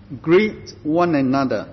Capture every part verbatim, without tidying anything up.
greet one another.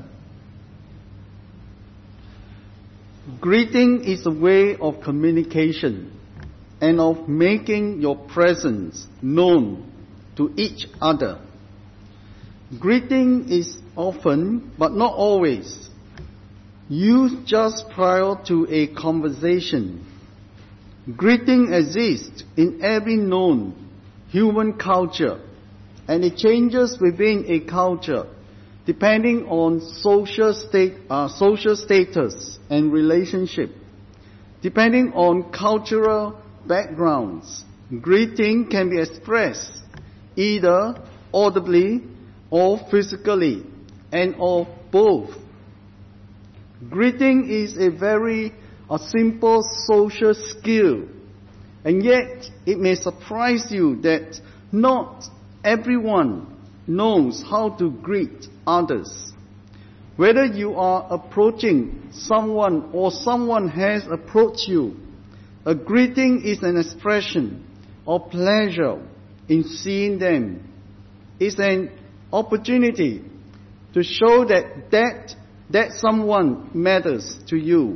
Greeting is a way of communication and of making your presence known to each other. Greeting is often, but not always, used just prior to a conversation. Greeting exists in every known human culture, and it changes within a culture depending on social state, uh, social status and relationship. Depending on cultural backgrounds, greeting can be expressed either audibly or physically, and or both. Greeting is a very a simple social skill, and yet it may surprise you that not everyone knows how to greet others. Whether you are approaching someone or someone has approached you, a greeting is an expression of pleasure in seeing them. It's an opportunity to show that that, that someone matters to you.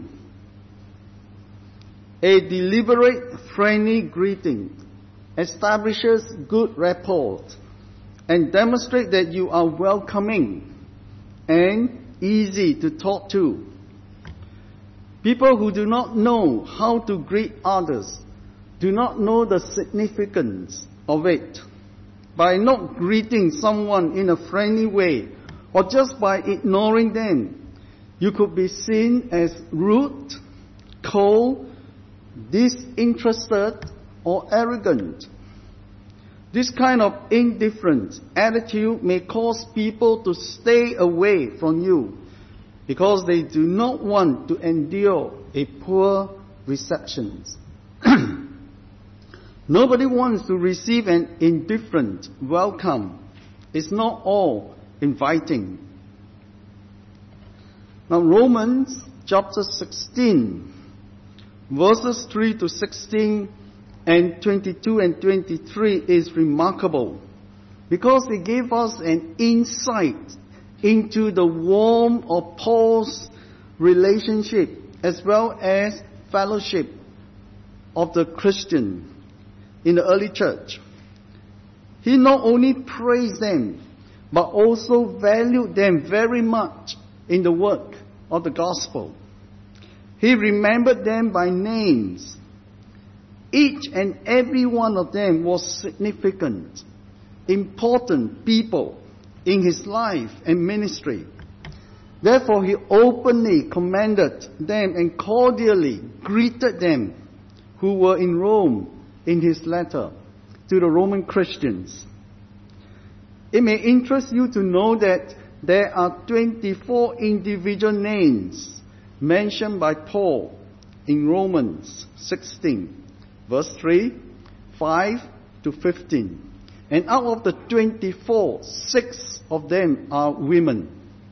A deliberate, friendly greeting establishes good rapport and demonstrates that you are welcoming and easy to talk to. People who do not know how to greet others do not know the significance of it. By not greeting someone in a friendly way, or just by ignoring them, you could be seen as rude, cold, disinterested, or arrogant. This kind of indifferent attitude may cause people to stay away from you because they do not want to endure a poor reception. Nobody wants to receive an indifferent welcome. It's not all inviting. Now, Romans chapter sixteen, verses three to sixteen and twenty-two and twenty-three is remarkable because it gave us an insight into the warmth of Paul's relationship as well as fellowship of the Christian in the early church. He not only praised them, but also valued them very much in the work of the gospel. He remembered them by names. Each and every one of them was significant, important people in his life and ministry. Therefore, he openly commended them and cordially greeted them who were in Rome in his letter to the Roman Christians. It may interest you to know that there are twenty-four individual names mentioned by Paul in Romans sixteen, verse three, five to fifteen. And out of the twenty-four, six of them are women.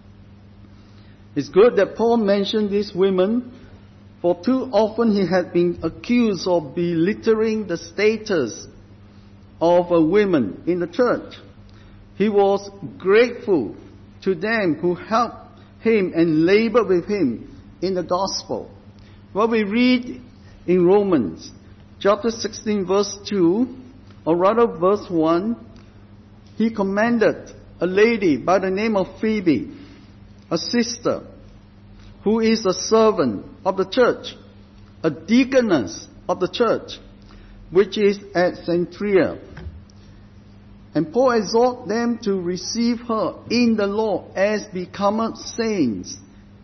It's good that Paul mentioned these women, for too often he had been accused of belittling the status of a woman in the church. He was grateful to them who helped him and labored with him in the gospel. What we read in Romans chapter sixteen, verse two, or rather verse one, he commended a lady by the name of Phoebe, a sister, who is a servant of the church, a deaconess of the church, which is at Cenchrea. And Paul exhorted them to receive her in the Lord as becometh saints.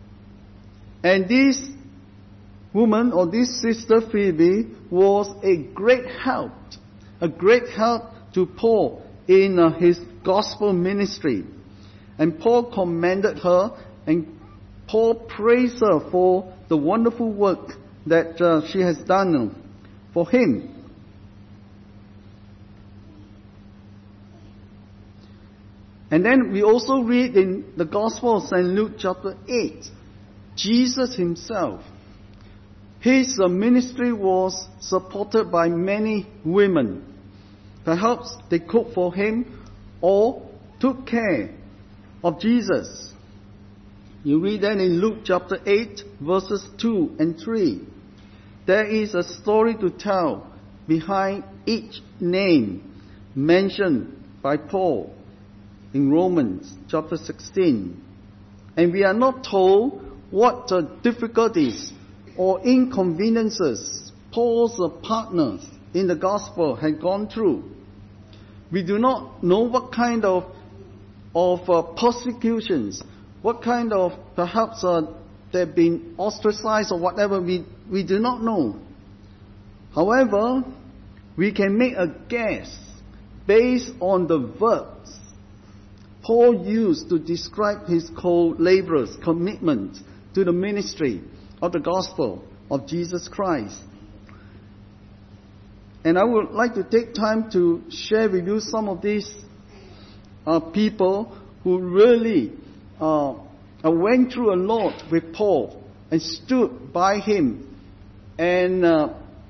And this woman, or this sister Phoebe, was a great help, a great help to Paul in uh, his gospel ministry. And Paul commended her, and Paul praised her for the wonderful work that uh, she has done for him. And then we also read in the Gospel of Saint Luke chapter eight, Jesus himself, his uh, ministry was supported by many women. Perhaps they cooked for him or took care of Jesus. You read that in Luke chapter eight, verses two and three. There is a story to tell behind each name mentioned by Paul in Romans chapter sixteen. And we are not told what the difficulties or inconveniences Paul's partners in the gospel had gone through. We do not know what kind of of uh, persecutions, what kind of perhaps uh, they've been ostracized or whatever. We we do not know. However, we can make a guess based on the verbs Paul used to describe his co-laborers' commitment to the ministry of the gospel of Jesus Christ. And I would like to take time to share with you some of these uh, people who really uh, went through a lot with Paul and stood by him and uh,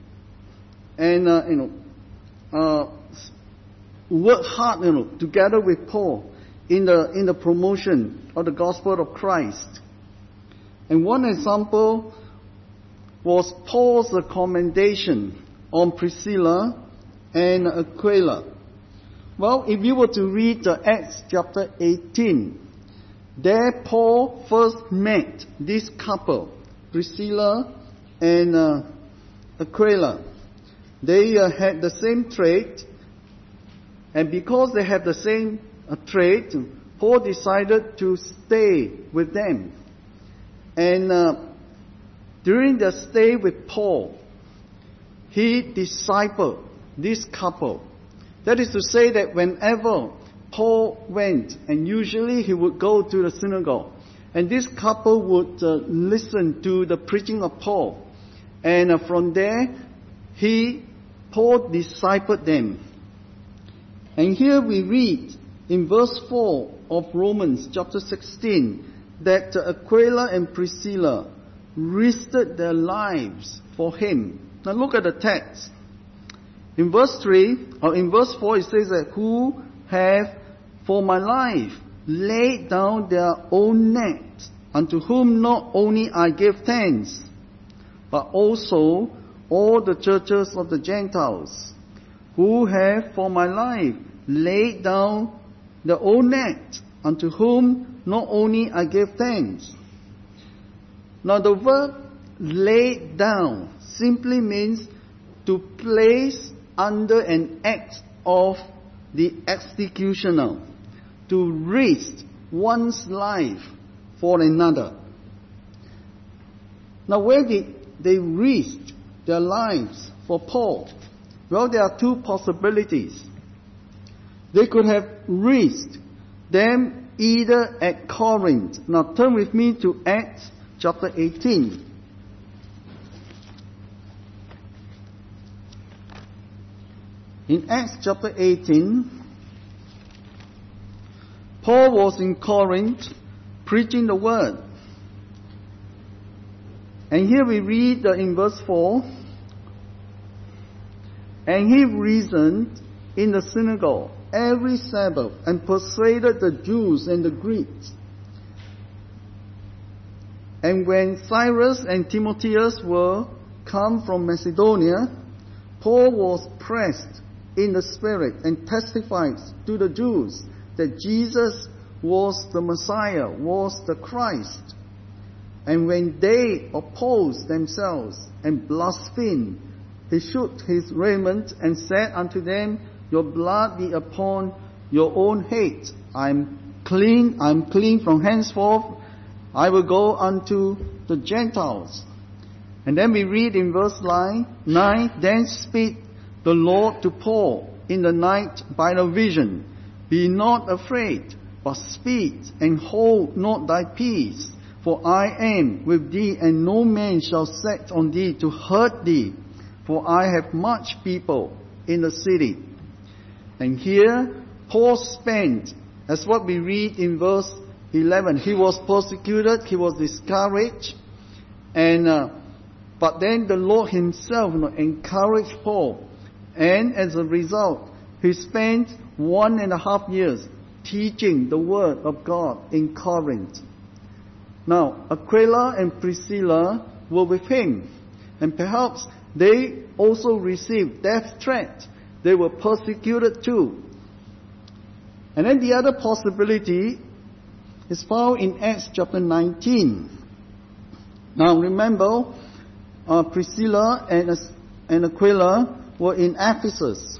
and uh, you know uh, worked hard, you know, together with Paul in the in the promotion of the gospel of Christ. And one example was Paul's commendation on Priscilla and Aquila. Well, if you were to read the Acts chapter eighteen, there Paul first met this couple, Priscilla and uh, Aquila. They uh, had the same trade, and because they had the same uh, trade, Paul decided to stay with them. And uh, during the stay with Paul, he discipled this couple. That is to say that whenever Paul went, and usually he would go to the synagogue, and this couple would uh, listen to the preaching of Paul. And uh, from there, he, Paul discipled them. And here we read in verse four of Romans chapter sixteen that uh, Aquila and Priscilla risked their lives for him. Now look at the text. In verse three, or in verse four, it says that who have for my life laid down their own net, unto whom not only I give thanks, but also all the churches of the Gentiles, who have for my life laid down their own net, unto whom not only I give thanks. Now the verb laid down simply means to place under an act of the executioner, to risk one's life for another. Now where did they risk their lives for Paul? Well, there are two possibilities. They could have risked them either at Corinth. Now turn with me to Acts chapter eighteen. In Acts chapter eighteen, Paul was in Corinth preaching the word. And here we read in verse four, and he reasoned in the synagogue every Sabbath and persuaded the Jews and the Greeks. And when Cyrus and Timotheus were come from Macedonia, Paul was pressed in the Spirit and testified to the Jews that Jesus was the Messiah, was the Christ. And when they opposed themselves and blasphemed, he shook his raiment and said unto them, your blood be upon your own head. I'm clean, I'm clean from henceforth. I will go unto the Gentiles. And then we read in verse nine, then speak the Lord to Paul in the night by a vision. Be not afraid, but speak and hold not thy peace. For I am with thee, and no man shall set on thee to hurt thee. For I have much people in the city. And here, Paul spent, as what we read in verse eleven, he was persecuted, he was discouraged, and uh, but then the Lord himself, you know, encouraged Paul, and as a result, he spent one and a half years teaching the word of God in Corinth. Now, Aquila and Priscilla were with him, and perhaps they also received death threats. They were persecuted too. And then the other possibility is found in Acts chapter nineteen. Now remember, uh, Priscilla and, and Aquila were in Ephesus.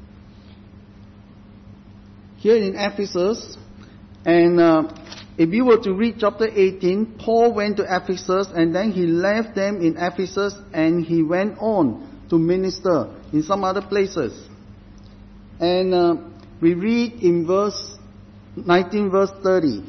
Here in Ephesus, and uh, if you were to read chapter eighteen, Paul went to Ephesus and then he left them in Ephesus and he went on to minister in some other places. And uh, we read in verse nineteen, verse thirty.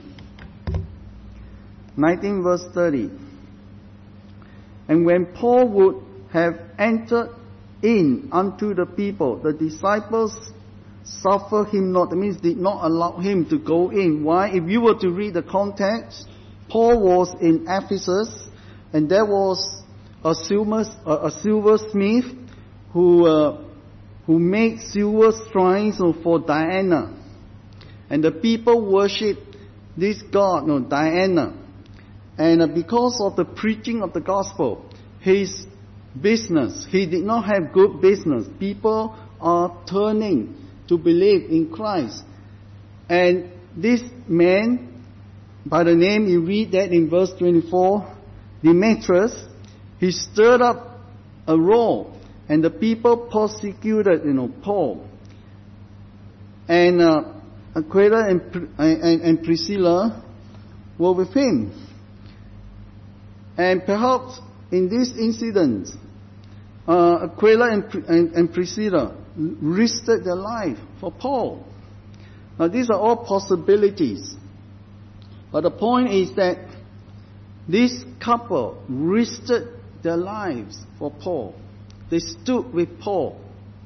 nineteen verse thirty. And when Paul would have entered in unto the people, the disciples suffered him not. That means did not allow him to go in. Why? If you were to read the context, Paul was in Ephesus, and there was a silver a silversmith who uh, who made silver shrines for Diana, and the people worshipped this god, no, Diana. And uh, because of the preaching of the gospel, his business, he did not have good business. People are turning to believe in Christ. And this man, by the name, you read that in verse twenty-four, Demetrius, he stirred up a roar, and the people persecuted, you know, Paul. And uh, Aquila and, and, and Priscilla were with him. And perhaps in this incident, uh, Aquila and, and, and Priscilla risked their life for Paul. Now these are all possibilities. But the point is that this couple risked their lives for Paul. They stood with Paul.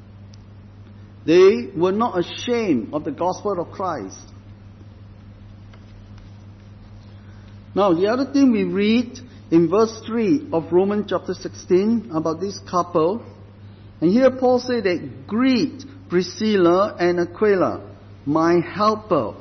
They were not ashamed of the gospel of Christ. Now the other thing we read in verse three of Romans chapter sixteen about this couple, and here Paul said that, greet Priscilla and Aquila, my helper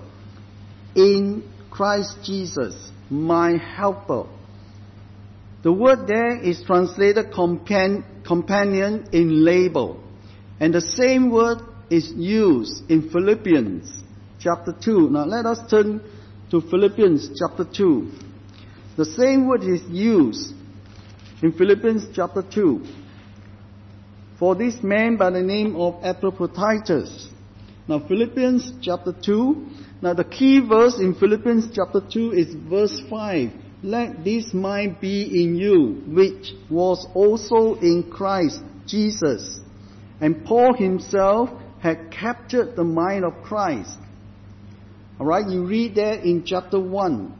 in Christ Jesus, my helper. The word there is translated compan- companion in label, and the same word is used in Philippians chapter two. Now let us turn to Philippians chapter two. The same word is used in Philippians chapter two for this man by the name of Epaphroditus. Now Philippians chapter two, now the key verse in Philippians chapter two is verse five. Let this mind be in you, which was also in Christ Jesus. And Paul himself had captured the mind of Christ. Alright, you read that in chapter one.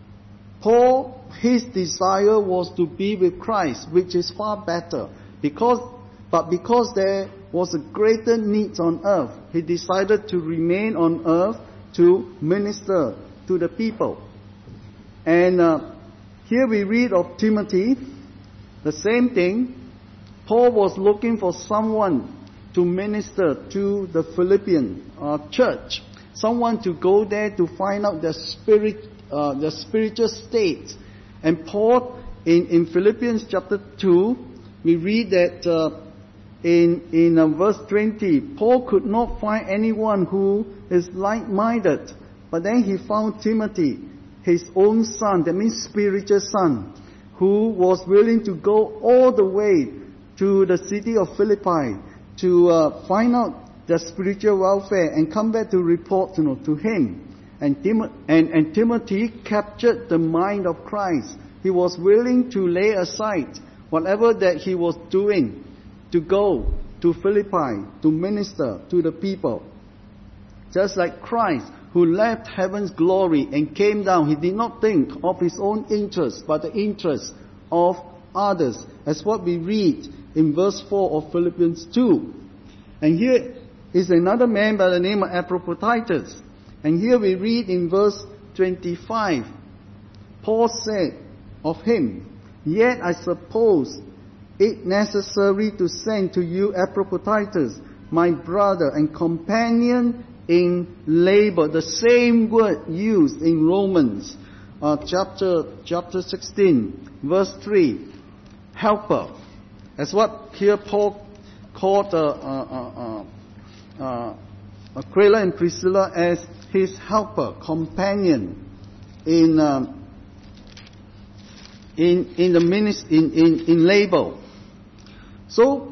Paul, his desire was to be with Christ, which is far better. Because, but because there was a greater need on earth, he decided to remain on earth to minister to the people. And uh, here we read of Timothy, the same thing. Paul was looking for someone to minister to the Philippian uh, church, someone to go there to find out their spirit. Uh, the spiritual state. And Paul, in, in Philippians chapter two, we read that uh, in, in uh, verse twenty, Paul could not find anyone who is like-minded. But then he found Timothy, his own son, that means spiritual son, who was willing to go all the way to the city of Philippi to uh, find out their spiritual welfare and come back to report, you know, to him. And, Tim- and, and Timothy captured the mind of Christ. He was willing to lay aside whatever that he was doing to go to Philippi to minister to the people. Just like Christ, who left heaven's glory and came down, he did not think of his own interests, but the interests of others. That's what we read in verse four of Philippians two. And here is another man by the name of Epaphroditus. And here we read in verse twenty-five, Paul said of him, yet I suppose it necessary to send to you Epaphroditus, my brother and companion in labor. The same word used in Romans uh, chapter chapter sixteen, verse three. Helper. That's what here Paul called uh, uh, uh, uh, Aquila and Priscilla as his helper, companion in um, in in the ministry, in, in in labor. So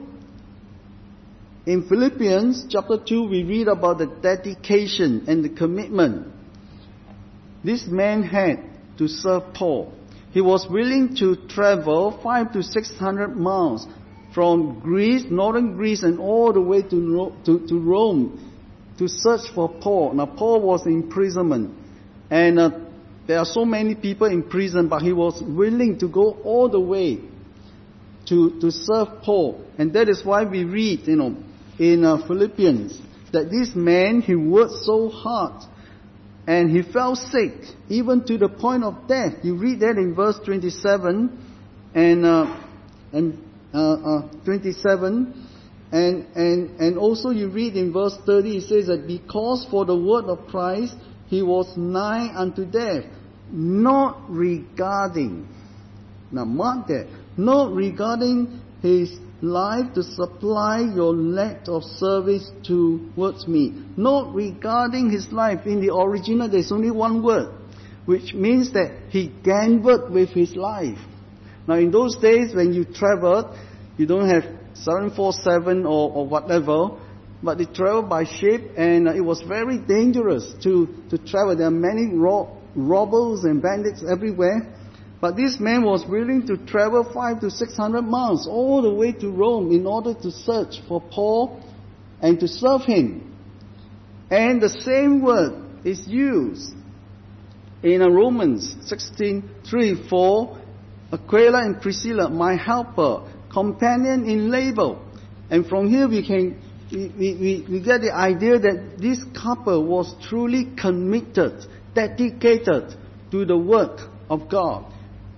in Philippians chapter two, we read about the dedication and the commitment this man had to serve Paul. He was willing to travel five to six hundred miles from Greece, northern Greece, and all the way to, to, to Rome to search for Paul. Now, Paul was in imprisonment, and uh, there are so many people in prison, but he was willing to go all the way to, to serve Paul. And that is why we read, you know, in uh, Philippians, that this man, he worked so hard, and he fell sick, even to the point of death. You read that in verse twenty-seven and uh, and uh, uh, twenty-seven, and and and also you read in verse thirty. It says that because for the word of Christ he was nigh unto death, not regarding. Now mark that, not regarding his life to supply your lack of service towards me. Not regarding his life. In the original, there's only one word, which means that he gambled with his life. Now, in those days, when you traveled, you don't have seven forty-seven or, or whatever, but they traveled by ship, and it was very dangerous to, to travel. There are many ro- robbers and bandits everywhere. But this man was willing to travel five to six hundred miles all the way to Rome in order to search for Paul and to serve him. And the same word is used in Romans sixteen three for Aquila and Priscilla, my helper, companion in labor. And from here we can we, we, we get the idea that this couple was truly committed, dedicated to the work of God,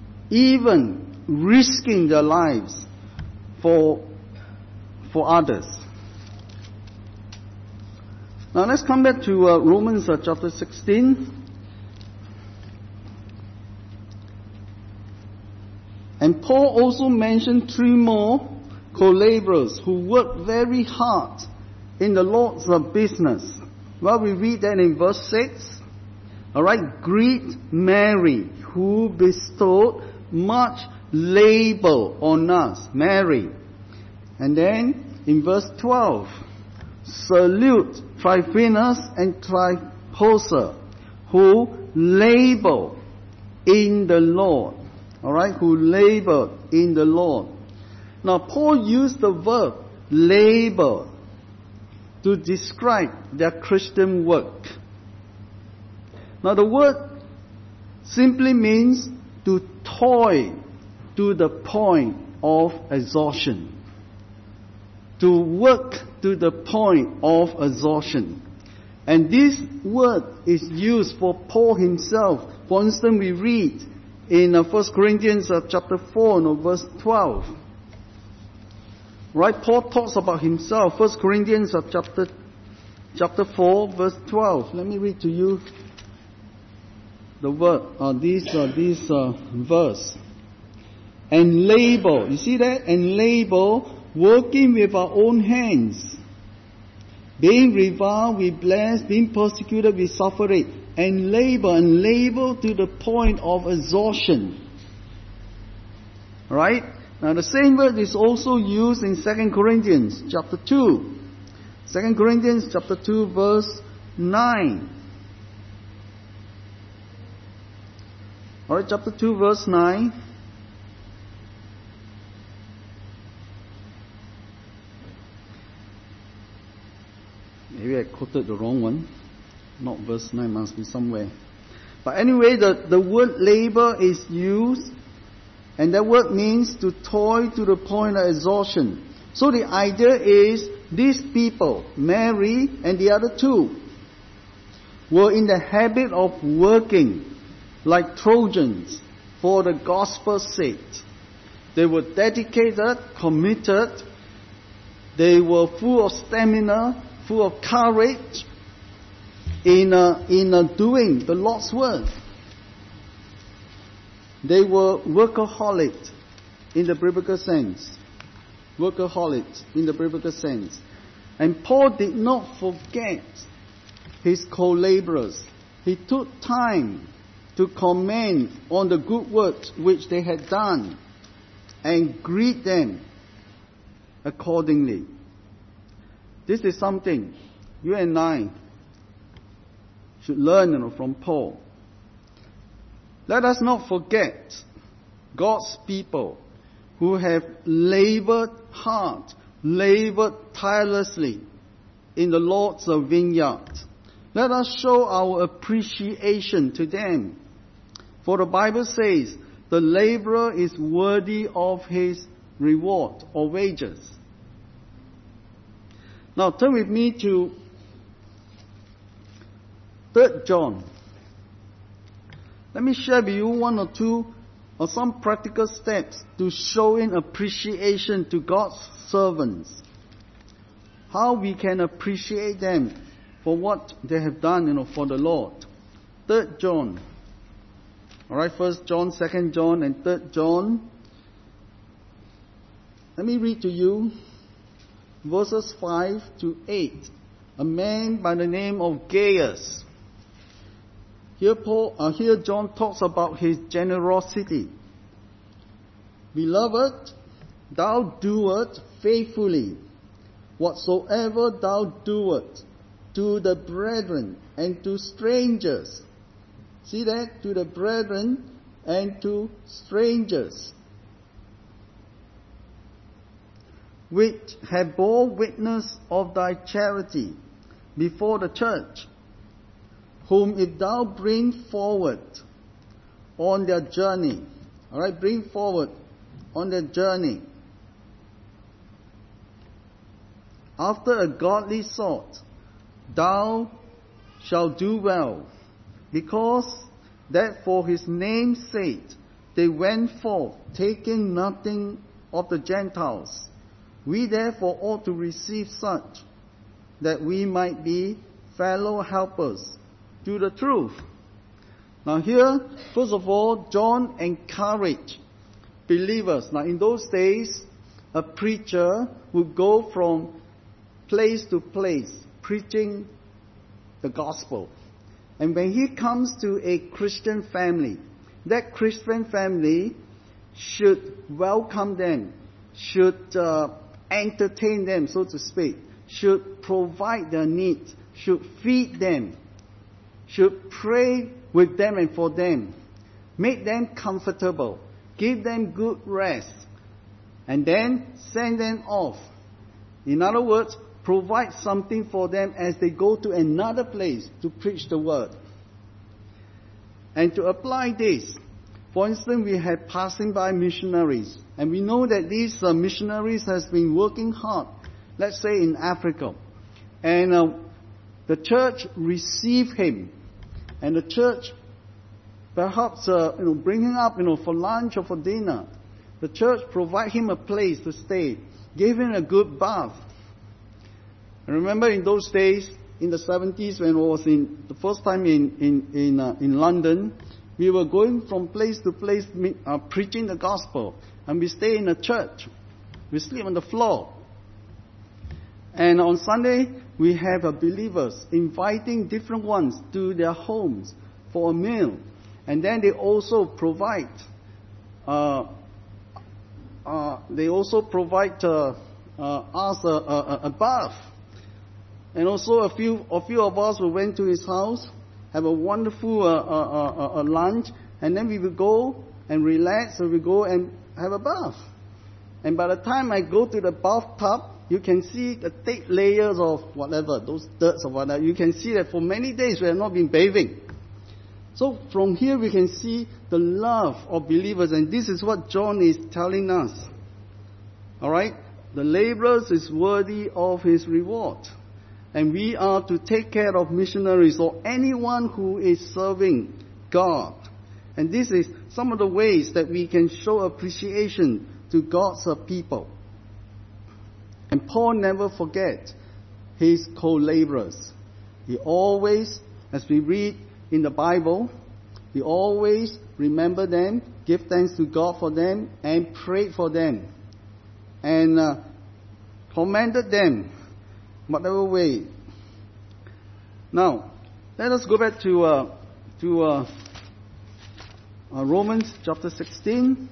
even risking their lives for, for others. Now let's come back to uh, Romans uh, chapter sixteen. And Paul also mentioned three more co-laborers who worked very hard in the Lord's uh, business. Well, we read that in verse six. Alright, greet Mary, who bestowed much labor on us. Mary. And then in verse twelve, salute Tryphaenas and Tryphosa, who labor in the Lord. Alright, who labor in the Lord. Now Paul used the verb labor to describe their Christian work. Now the word simply means to toil to the point of exhaustion. To work to the point of exhaustion. And this word is used for Paul himself. For instance, we read in uh, First Corinthians uh, chapter four, no, verse twelve. Right, Paul talks about himself. First Corinthians uh, chapter chapter four, verse twelve. Let me read to you the word, uh, this, uh, this uh, verse. And labor, you see that? And labor, working with our own hands. Being reviled, we bless. Being persecuted, we suffer it. And labor, and labor to the point of exhaustion. Right? Now the same word is also used in Second Corinthians chapter two. Second Corinthians chapter two, verse nine. Alright, chapter two, verse nine. Maybe I quoted the wrong one. Not verse nine, must be somewhere. But anyway, the, the word labor is used, and that word means to toil to the point of exhaustion. So the idea is, these people, Mary and the other two, were in the habit of working like Trojans for the gospel's sake. They were dedicated, committed, they were full of stamina, full of courage, in uh, in uh, doing the Lord's work. They were workaholics in the biblical sense. Workaholics in the biblical sense. And Paul did not forget his co-laborers. He took time to comment on the good works which they had done and greet them accordingly. This is something you and I should learn, you know, from Paul. Let us not forget God's people who have labored hard, labored tirelessly in the Lord's vineyard. Let us show our appreciation to them. For the Bible says, the laborer is worthy of his reward or wages. Now turn with me to Third John. Let me share with you one or two or some practical steps to showing appreciation to God's servants. How we can appreciate them for what they have done, you know, for the Lord. Third John. Alright, First John, Second John, and Third John. Let me read to you verses five to eight. A man by the name of Gaius. Here, Paul, uh, here John talks about his generosity. Beloved, thou doest faithfully whatsoever thou doest to the brethren and to strangers. See that? To the brethren and to strangers, which have bore witness of thy charity before the church, whom if thou bring forward on their journey, all right, bring forward on their journey, after a godly sort, thou shalt do well, because that for his name's sake they went forth, taking nothing of the Gentiles. We therefore ought to receive such, that we might be fellow helpers to the truth. Now here, first of all, John encouraged believers. Now in those days, a preacher would go from place to place preaching the gospel. And when he comes to a Christian family, that Christian family should welcome them, should uh, entertain them, so to speak, should provide their needs, should feed them, should pray with them and for them, make them comfortable, give them good rest, and then send them off. In other words, provide something for them as they go to another place to preach the word. And to apply this, for instance, we have passing by missionaries, and we know that these uh, missionaries has been working hard, let's say in Africa, and uh, the church received him, and the church perhaps uh, you know bring him up you know for lunch or for dinner. The church provide him a place to stay, gave him a good bath. I remember in those days, in the seventies, when I was in the first time in in in, uh, in London, we were going from place to place uh, preaching the gospel, and we stay in a church. We sleep on the floor. And on Sunday, we have uh, believers inviting different ones to their homes for a meal, and then they also provide. Uh, uh, they also provide uh, uh, us a, a, a bath. And also a few, a few of us we went to his house, have a wonderful uh, uh, uh, uh, lunch, and then we will go and relax, so we go and have a bath. And by the time I go to the bathtub, you can see the thick layers of whatever, those dirts or whatever. You can see that for many days we have not been bathing. So from here we can see the love of believers, and this is what John is telling us. Alright? The laborer is worthy of his reward. And we are to take care of missionaries or anyone who is serving God. And this is some of the ways that we can show appreciation to God's people. And Paul never forget his co-laborers. He always as we read in the Bible, we always remember them, give thanks to God for them, and pray for them, and uh, commended them, whatever way. Now, let us go back to uh, to uh, uh, Romans chapter sixteen.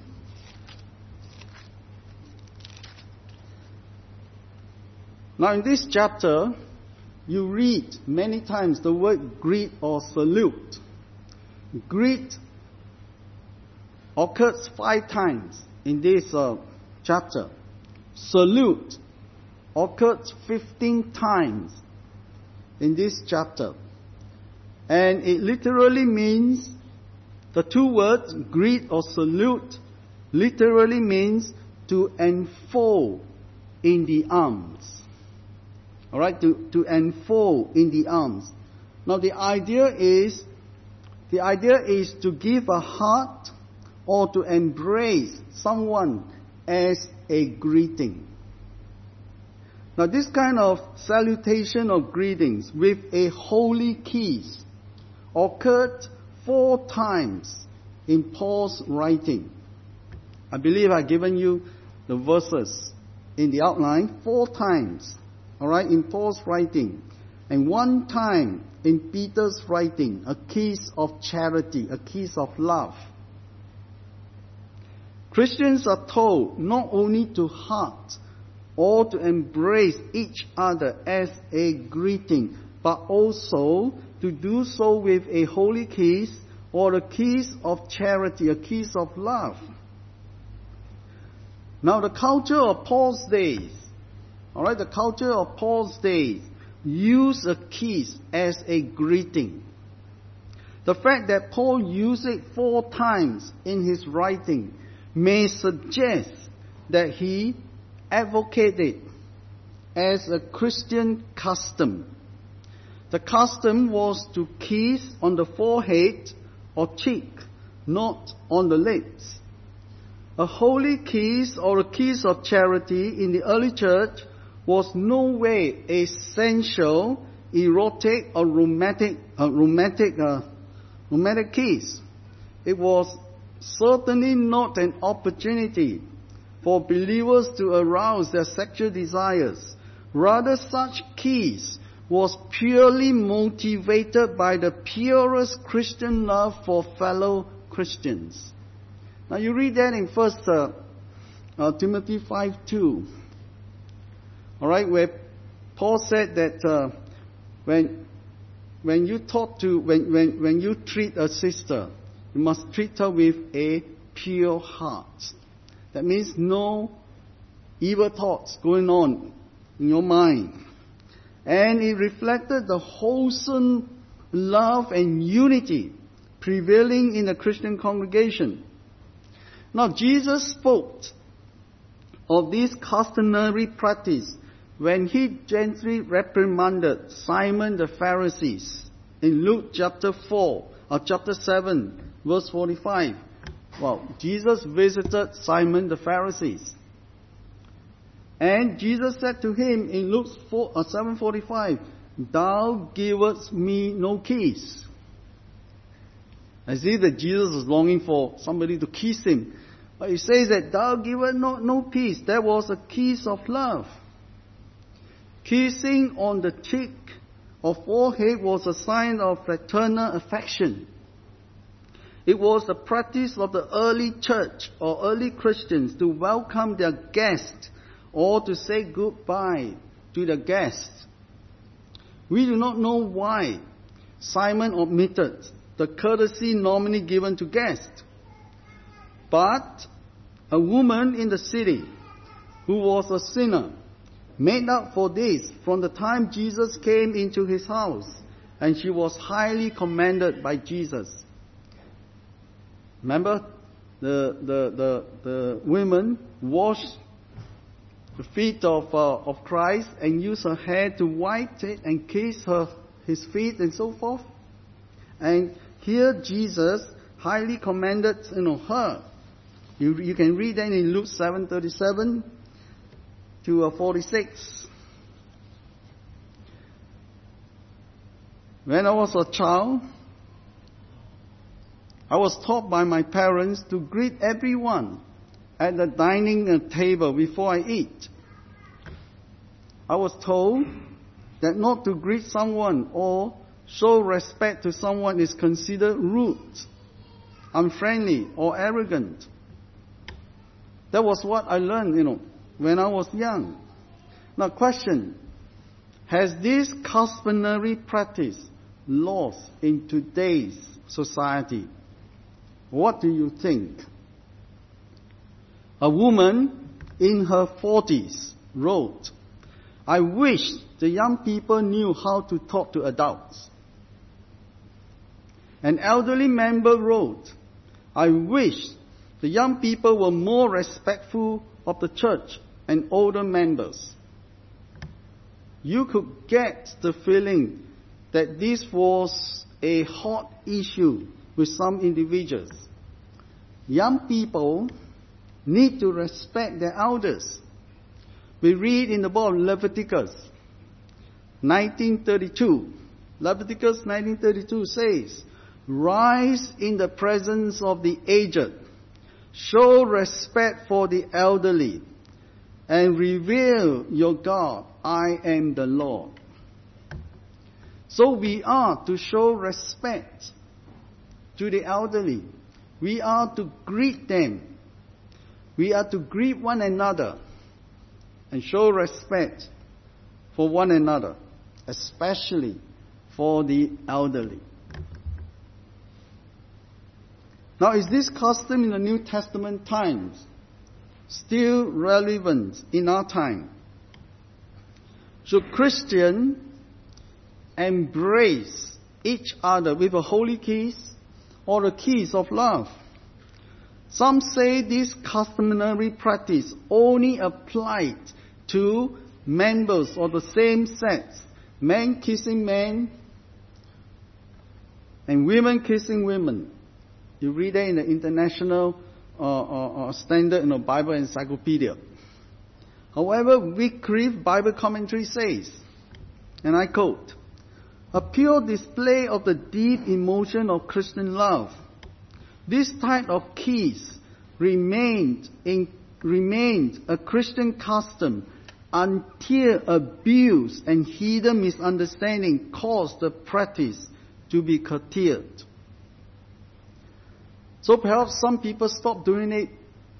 Now, in this chapter, you read many times the word greet or salute. Greet occurs five times in this uh, chapter. Salute occurs fifteen times in this chapter. And it literally means, the two words, greet or salute, literally means to enfold in the arms. Alright, to, to enfold in the arms. Now the idea is, the idea is to give a hug or to embrace someone as a greeting. Now this kind of salutation or greetings with a holy kiss occurred four times in Paul's writing. I believe I've given you the verses in the outline. Four times, alright, in Paul's writing. And one time in Peter's writing, a kiss of charity, a kiss of love. Christians are told not only to hug or to embrace each other as a greeting, but also to do so with a holy kiss or a kiss of charity, a kiss of love. Now the culture of Paul's days, alright, the culture of Paul's days used a kiss as a greeting. The fact that Paul used it four times in his writing may suggest that he advocated as a Christian custom. The custom was to kiss on the forehead or cheek, not on the lips. A holy kiss or a kiss of charity in the early church was no way a sensual, erotic, or romantic, uh, romantic, uh, romantic kiss. It was certainly not an opportunity for believers to arouse their sexual desires. Rather, such kiss was purely motivated by the purest Christian love for fellow Christians. Now you read that in First uh, uh, Timothy five two. All right, where Paul said that uh, when when you talk to when, when when you treat a sister, you must treat her with a pure heart. That means no evil thoughts going on in your mind. And it reflected the wholesome love and unity prevailing in the Christian congregation. Now Jesus spoke of this customary practice when he gently reprimanded Simon the Pharisees in Luke chapter four or chapter seven verse forty-five. Well, Jesus visited Simon the Pharisees. And Jesus said to him in Luke seven forty-five, "Thou givest me no kiss." As if that Jesus was longing for somebody to kiss him. But he says that thou givest no, no kiss. That was a kiss of love. Kissing on the cheek or forehead was a sign of fraternal affection. It was the practice of the early church or early Christians to welcome their guests or to say goodbye to the guests. We do not know why Simon omitted the courtesy normally given to guests. But a woman in the city who was a sinner made up for this from the time Jesus came into his house, and she was highly commended by Jesus. Remember, the the the, the women washed the feet of uh, of Christ and used her hair to wipe it and kiss her his feet and so forth. And here Jesus highly commended, you know, her. You you can read that in Luke seven thirty-seven to uh, forty-six. When I was a child, I was taught by my parents to greet everyone at the dining table before I eat. I was told that not to greet someone or show respect to someone is considered rude, unfriendly, or arrogant. That was what I learned, you know, when I was young. Now, question, has this customary practice lost in today's society? What do you think? A woman in her forties wrote, "I wish the young people knew how to talk to adults." An elderly member wrote, "I wish the young people were more respectful of the church and older members." You could get the feeling that this was a hot issue with some individuals. Young people need to respect their elders. We read in the book of Leviticus nineteen thirty-two. Leviticus nineteen thirty-two says, "Rise in the presence of the aged, show respect for the elderly, and revere your God. I am the Lord." So we are to show respect to the elderly. We are to greet them. We are to greet one another and show respect for one another, especially for the elderly. Now, is this custom in the New Testament times still relevant in our time? Should Christians embrace each other with a holy kiss or a kiss of love? Some say this customary practice only applied to members of the same sex, men kissing men and women kissing women. You read that in the International uh, uh, uh, Standard in the Bible Encyclopedia. However, Wycliffe Bible Commentary says, and I quote, "A pure display of the deep emotion of Christian love. This type of kiss remained, in, remained a Christian custom until abuse and hidden misunderstanding caused the practice to be curtailed." So perhaps some people stop doing it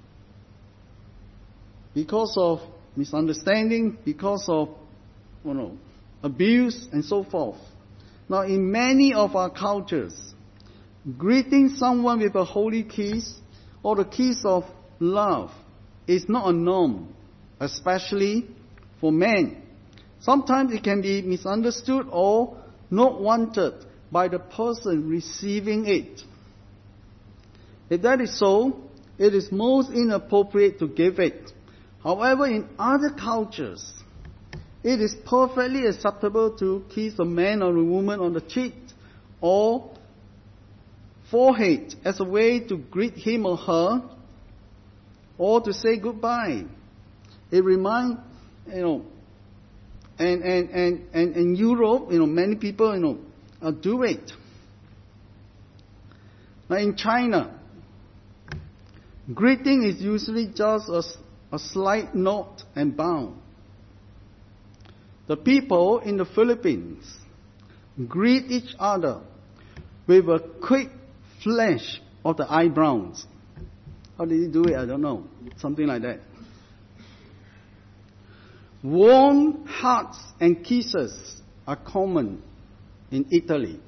because of misunderstanding, because of, you know, abuse and so forth. Now, in many of our cultures, greeting someone with a holy kiss or the kiss of love is not a norm, especially for men. Sometimes it can be misunderstood or not wanted by the person receiving it. If that is so, it is most inappropriate to give it. However, in other cultures, it is perfectly acceptable to kiss a man or a woman on the cheek or forehead as a way to greet him or her or to say goodbye. It reminds, you know, and, and, and, and in Europe, you know, many people, you know, uh, do it. Now in China, greeting is usually just a, a slight nod and bow. The people in the Philippines greet each other with a quick flash of the eyebrows. How did he do it? I don't know. Something like that. Warm hugs and kisses are common in Italy.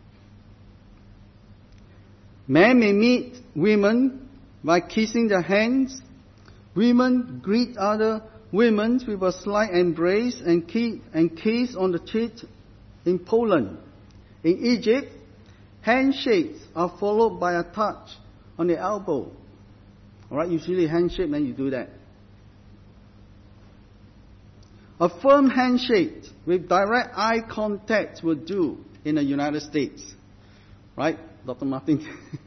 Men may meet women by kissing their hands. Women greet other women with a slight embrace and kiss, and kiss on the cheek in Poland. In Egypt, handshakes are followed by a touch on the elbow. Alright, usually handshake, then you do that. A firm handshake with direct eye contact will do in the United States. Right, Doctor Martin?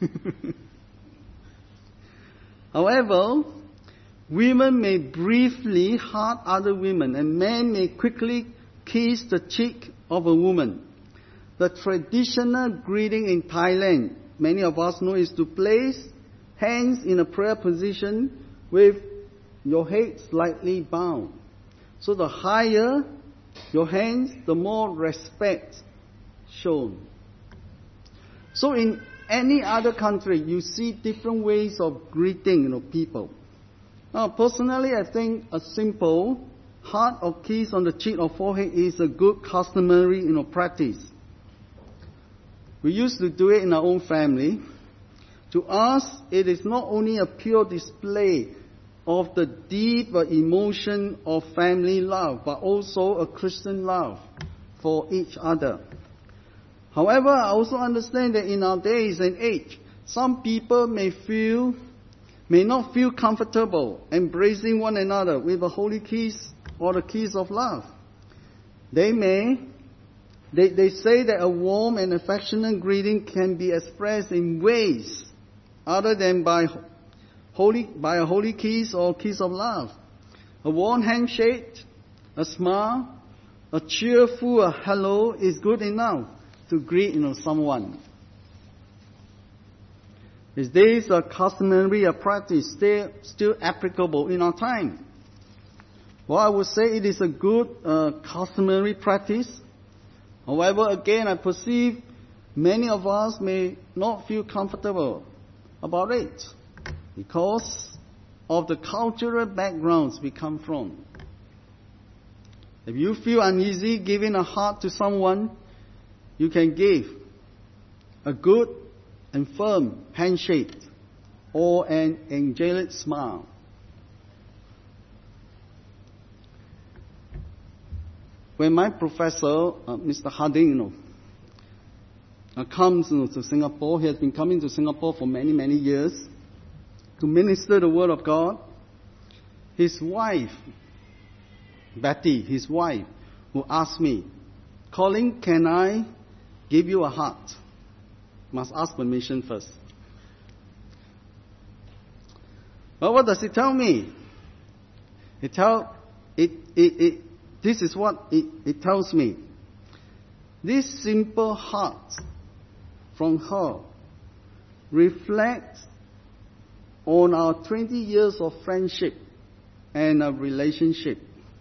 However, women may briefly hug other women and men may quickly kiss the cheek of a woman. The traditional greeting in Thailand, many of us know, is to place hands in a prayer position with your head slightly bowed. So the higher your hands, the more respect shown. So in any other country, you see different ways of greeting, you know, people. Now, personally, I think a simple heart or kiss on the cheek or forehead is a good customary, you know, practice. We used to do it in our own family. To us, it is not only a pure display of the deep emotion of family love, but also a Christian love for each other. However, I also understand that in our days and age, some people may feel, may not feel comfortable embracing one another with a holy kiss or the kiss of love. They may, they, they say that a warm and affectionate greeting can be expressed in ways other than by holy, by a holy kiss or kiss of love. A warm handshake, a smile, a cheerful a hello is good enough to greet, you know, someone. Is this a customary a practice still, still applicable in our time? Well, I would say it is a good uh, customary practice. However, again, I perceive many of us may not feel comfortable about it because of the cultural backgrounds we come from. If you feel uneasy giving a hug to someone, you can give a good and firm handshake or an angelic smile. When my professor, uh, Mister Harding, you know, uh, comes you know, to Singapore, he has been coming to Singapore for many, many years to minister the Word of God. His wife, Betty, his wife, who asked me, Colin, can I give you a hug? Must ask permission first. But what does it tell me? It tell it it, it this is what it, it tells me. This simple hug from her reflects on our twenty years of friendship and a relationship.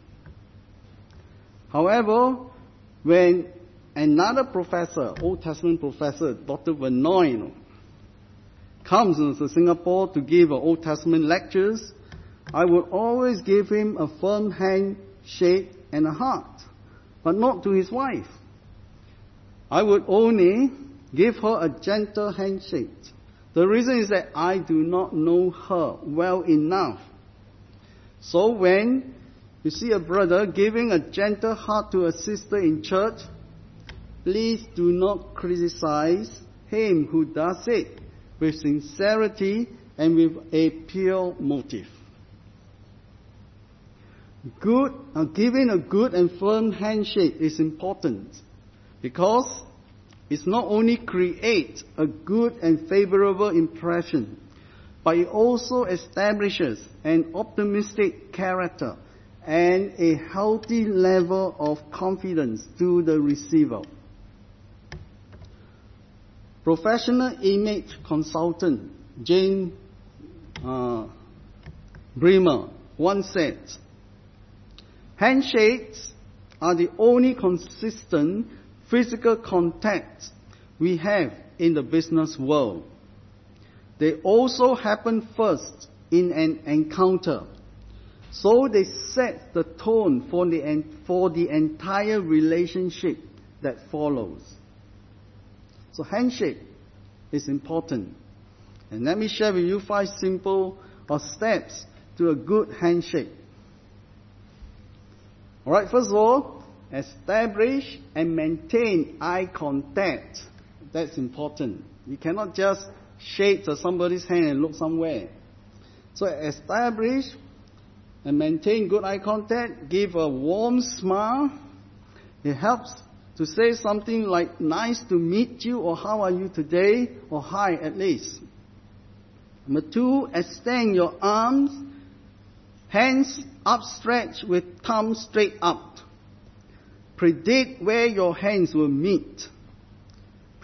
However, when another professor, Old Testament professor, Doctor Vernoy, you know, comes to Singapore to give Old Testament lectures, I would always give him a firm handshake and a hug, but not to his wife. I would only give her a gentle handshake. The reason is that I do not know her well enough. So when you see a brother giving a gentle hug to a sister in church, please do not criticize him who does it with sincerity and with a pure motive. Good, uh, giving a good and firm handshake is important because it not only creates a good and favorable impression, but it also establishes an optimistic character and a healthy level of confidence to the receiver. Professional image consultant Jane uh, Bremer once said, handshakes are the only consistent physical contact we have in the business world. They also happen first in an encounter. So they set the tone for the, for the entire relationship that follows. So handshake is important. And let me share with you five simple or steps to a good handshake. Alright, first of all, establish and maintain eye contact. That's important. You cannot just shake somebody's hand and look somewhere. So establish and maintain good eye contact. Give a warm smile. It helps to say something like, nice to meet you, or how are you today, or hi at least. Number two, extend your arms, hands upstretched with thumb straight up. Predict where your hands will meet.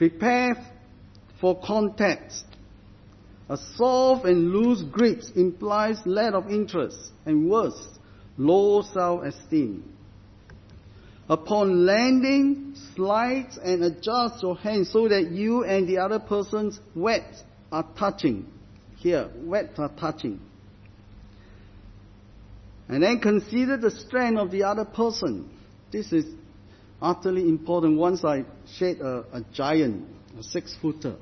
Prepare for context. A soft and loose grip implies lack of interest, and worse, low self-esteem. Upon landing, slide and adjust your hands so that you and the other person's wet are touching. Here, wet are touching. And then consider the strength of the other person. This is utterly important. Once I shake a, a giant, a six-footer.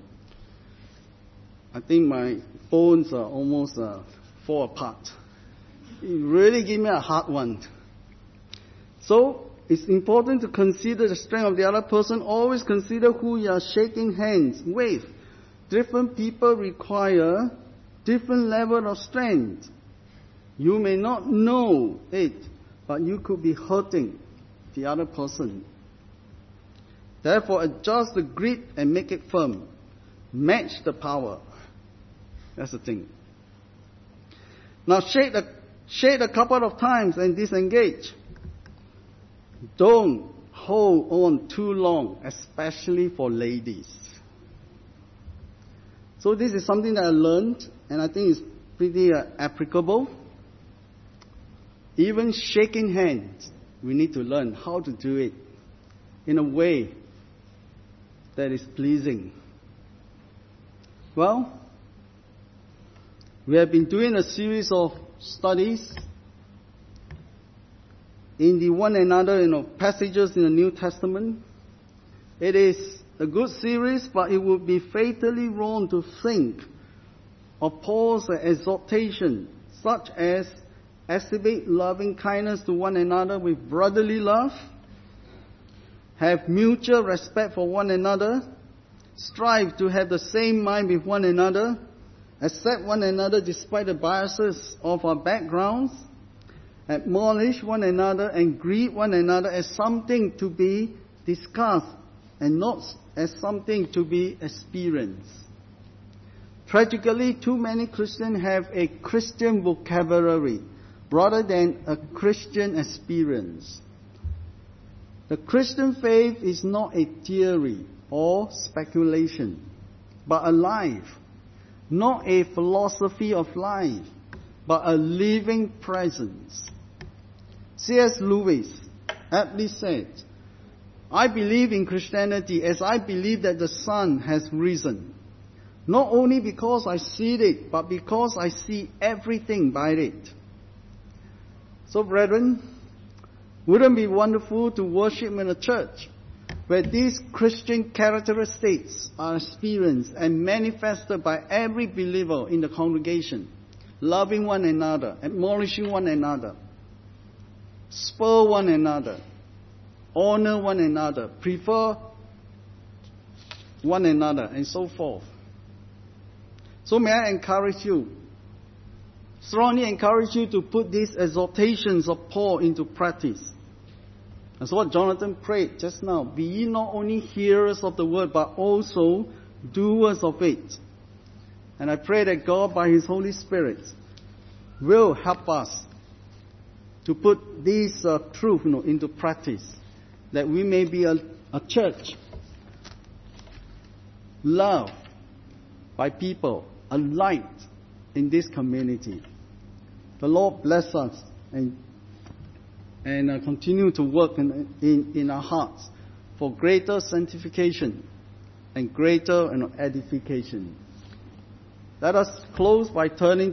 I think my bones are almost uh, fall apart. It really gave me a hard one. So, it's important to consider the strength of the other person. Always consider who you are shaking hands with. Different people require different level of strength. You may not know it, but you could be hurting the other person. Therefore, adjust the grip and make it firm. Match the power. That's the thing. Now shake the, shake a couple of times and disengage. Don't hold on too long, especially for ladies. So this is something that I learned, and I think it's pretty uh, applicable. Even shaking hands, we need to learn how to do it in a way that is pleasing. Well, we have been doing a series of studies in the one another, you know, passages in the New Testament. It is a good series, but it would be fatally wrong to think of Paul's exhortation, such as exhibit loving kindness to one another with brotherly love, have mutual respect for one another, strive to have the same mind with one another, accept one another despite the biases of our backgrounds, admonish one another and greet one another as something to be discussed and not as something to be experienced. Tragically, too many Christians have a Christian vocabulary rather than a Christian experience. The Christian faith is not a theory or speculation, but a life. Not a philosophy of life, but a living presence. C S Lewis aptly said, I believe in Christianity as I believe that the sun has risen. Not only because I see it, but because I see everything by it. So brethren, wouldn't it be wonderful to worship in a church where these Christian characteristics are experienced and manifested by every believer in the congregation, loving one another, admonishing one another, spur one another, honor one another, prefer one another, and so forth. So may I encourage you, strongly encourage you to put these exhortations of Paul into practice. That's what Jonathan prayed just now. Be ye not only hearers of the word, but also doers of it. And I pray that God, by His Holy Spirit, will help us to put these uh, truth, you know, into practice, that we may be a, a church loved by people, a light in this community. The Lord bless us and and uh, continue to work in, in, in our hearts for greater sanctification and greater, you know, edification. Let us close by turning